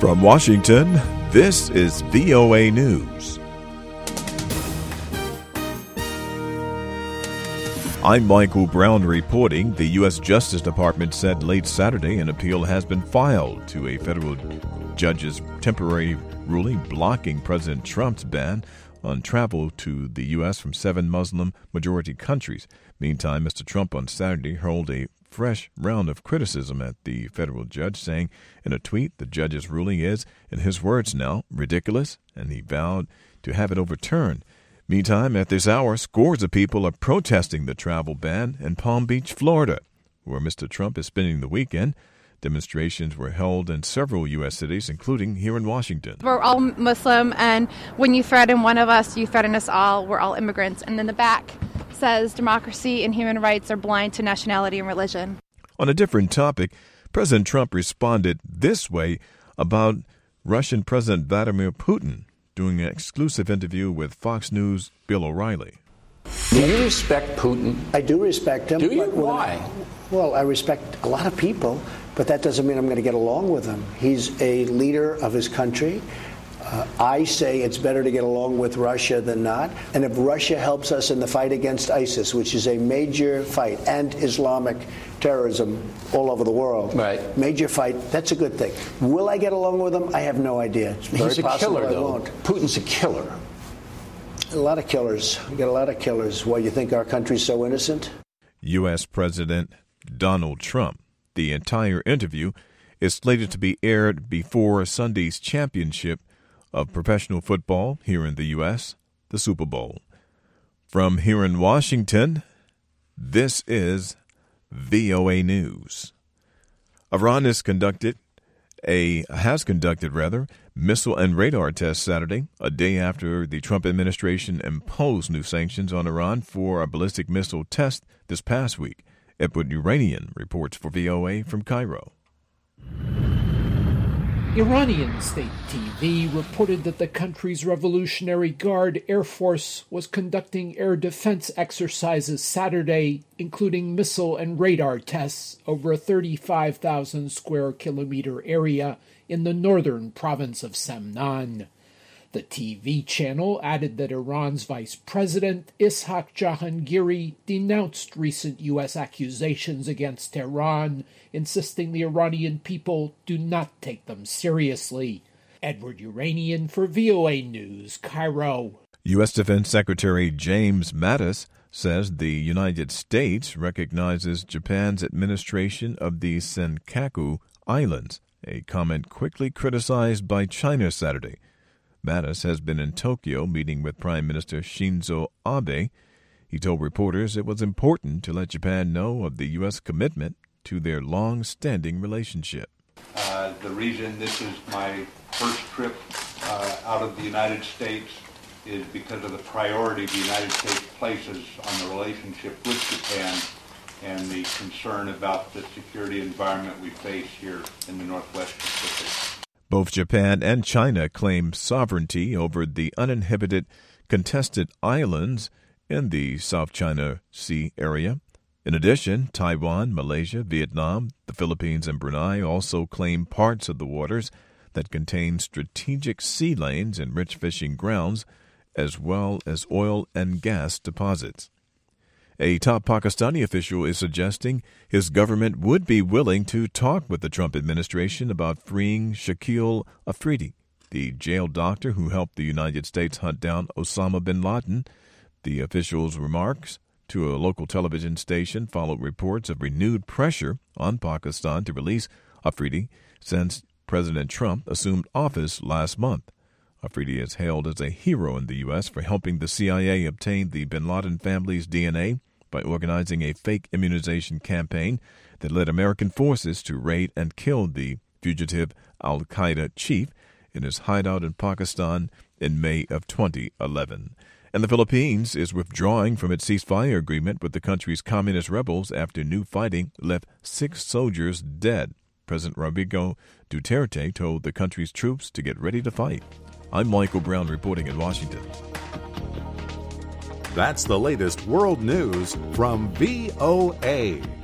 From Washington, this is VOA News. I'm Michael Brown reporting. The U.S. Justice Department said late Saturday an appeal has been filed to a federal judge's temporary ruling blocking President Trump's ban on travel to the U.S. from 7 Muslim-majority countries. Meantime, Mr. Trump on Saturday hurled a fresh round of criticism at the federal judge, saying in a tweet the judge's ruling is, in his words now, ridiculous, and he vowed to have it overturned. Meantime, at this hour, scores of people are protesting the travel ban in Palm Beach, Florida, where Mr. Trump is spending the weekend. Demonstrations were held in several U.S. cities, including here in Washington. We're all Muslim, and when you threaten one of us, you threaten us all. We're all immigrants. And then the back says democracy and human rights are blind to nationality and religion. On a different topic, President Trump responded this way about Russian President Vladimir Putin doing an exclusive interview with Fox News' Bill O'Reilly. Do you respect Putin? I do respect him. Do you? Why? Well, I respect a lot of people, but that doesn't mean I'm going to get along with him. He's a leader of his country. I say it's better to get along with Russia than not. And if Russia helps us in the fight against ISIS, which is a major fight, and Islamic terrorism all over the world, right. Major fight, that's a good thing. Will I get along with him? I have no idea. It's very He's a possible killer, I though. won't. Putin's a killer. A lot of killers. We got a lot of killers. Why, you think our country's so innocent? U.S. President Donald Trump. The entire interview is slated to be aired before Sunday's championship of professional football here in the U.S., the Super Bowl. From here in Washington, this is VOA News. Iran has conducted missile and radar tests Saturday, a day after the Trump administration imposed new sanctions on Iran for a ballistic missile test this past week. Edward Uranian reports for VOA from Cairo. Iranian state TV reported that the country's Revolutionary Guard Air Force was conducting air defense exercises Saturday, including missile and radar tests over a 35,000 square kilometer area in the northern province of Semnan. The TV channel added that Iran's Vice President Ishaq Jahangiri denounced recent U.S. accusations against Tehran, insisting the Iranian people do not take them seriously. Edward Uranian for VOA News, Cairo. U.S. Defense Secretary James Mattis says the United States recognizes Japan's administration of the Senkaku Islands, a comment quickly criticized by China Saturday. Mattis has been in Tokyo meeting with Prime Minister Shinzo Abe. He told reporters it was important to let Japan know of the U.S. commitment to their long-standing relationship. The reason this is my first trip out of the United States is because of the priority the United States places on the relationship with Japan and the concern about the security environment we face here in the Northwest Pacific. Both Japan and China claim sovereignty over the uninhabited, contested islands in the South China Sea area. In addition, Taiwan, Malaysia, Vietnam, the Philippines, and Brunei also claim parts of the waters that contain strategic sea lanes and rich fishing grounds, as well as oil and gas deposits. A top Pakistani official is suggesting his government would be willing to talk with the Trump administration about freeing Shakil Afridi, the jailed doctor who helped the United States hunt down Osama bin Laden. The official's remarks to a local television station followed reports of renewed pressure on Pakistan to release Afridi since President Trump assumed office last month. Afridi is hailed as a hero in the U.S. for helping the CIA obtain the bin Laden family's DNA by organizing a fake immunization campaign that led American forces to raid and kill the fugitive al-Qaeda chief in his hideout in Pakistan in May of 2011. And the Philippines is withdrawing from its ceasefire agreement with the country's communist rebels after new fighting left 6 soldiers dead. President Rodrigo Duterte told the country's troops to get ready to fight. I'm Michael Brown reporting in Washington. That's the latest world news from VOA.